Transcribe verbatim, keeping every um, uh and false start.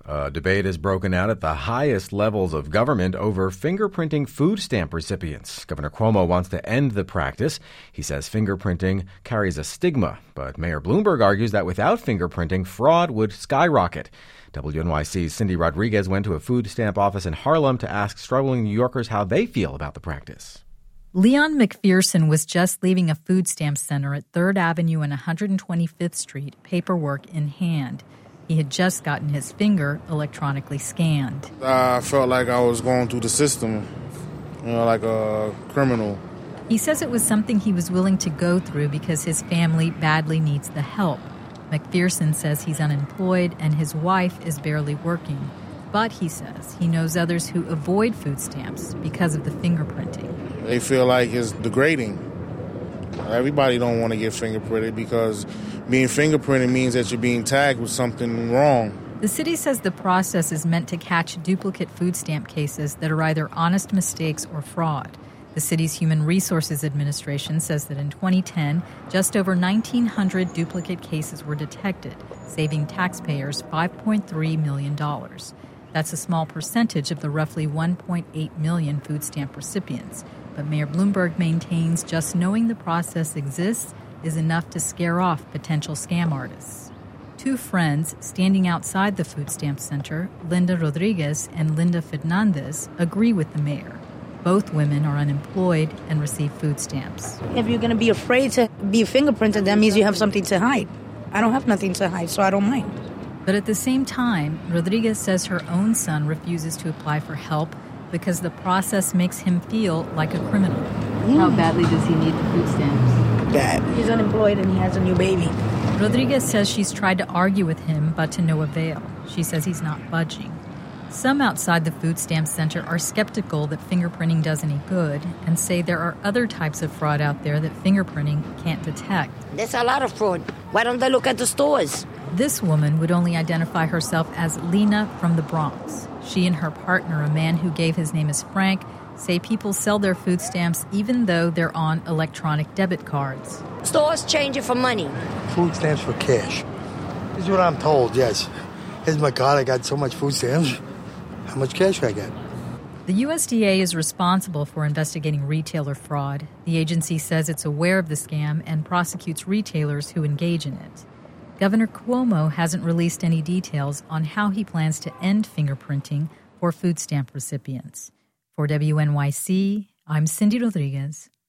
A debate has broken out at the highest levels of government over fingerprinting food stamp recipients. Governor Cuomo wants to end the practice. He says fingerprinting carries a stigma, but Mayor Bloomberg argues that without fingerprinting, fraud would skyrocket. W N Y C's Cindy Rodriguez went to a food stamp office in Harlem to ask struggling New Yorkers how they feel about the practice. Leon McPherson was just leaving a food stamp center at third Avenue and one hundred twenty-fifth Street, paperwork in hand. He had just gotten his finger electronically scanned. I felt like I was going through the system, you know, like a criminal. He says it was something he was willing to go through because his family badly needs the help. McPherson says he's unemployed and his wife is barely working. But he says he knows others who avoid food stamps because of the fingerprinting. They feel like it's degrading. Everybody don't want to get fingerprinted because being fingerprinted means that you're being tagged with something wrong. The city says the process is meant to catch duplicate food stamp cases that are either honest mistakes or fraud. The city's Human Resources Administration says that in twenty ten, just over nineteen hundred duplicate cases were detected, saving taxpayers five point three million dollars. That's a small percentage of the roughly one point eight million food stamp recipients. But Mayor Bloomberg maintains just knowing the process exists is enough to scare off potential scam artists. Two friends standing outside the food stamp center, Linda Rodriguez and Linda Fernandez, agree with the mayor. Both women are unemployed and receive food stamps. If you're going to be afraid to be fingerprinted, that means you have something to hide. I don't have nothing to hide, so I don't mind. But at the same time, Rodriguez says her own son refuses to apply for help because the process makes him feel like a criminal. Mm. How badly does he need the food stamps? Bad. He's unemployed and he has a new baby. Rodriguez says she's tried to argue with him, but to no avail. She says he's not budging. Some outside the food stamp center are skeptical that fingerprinting does any good and say there are other types of fraud out there that fingerprinting can't detect. There's a lot of fraud. Why don't they look at the stores? This woman would only identify herself as Lena from the Bronx. She and her partner, a man who gave his name as Frank, say people sell their food stamps even though they're on electronic debit cards. Stores change it for money. Food stamps for cash. This is what I'm told, yes. Here's my card, I got so much food stamps. How much cash can I get? The U S D A is responsible for investigating retailer fraud. The agency says it's aware of the scam and prosecutes retailers who engage in it. Governor Cuomo hasn't released any details on how he plans to end fingerprinting for food stamp recipients. For W N Y C, I'm Cindy Rodriguez.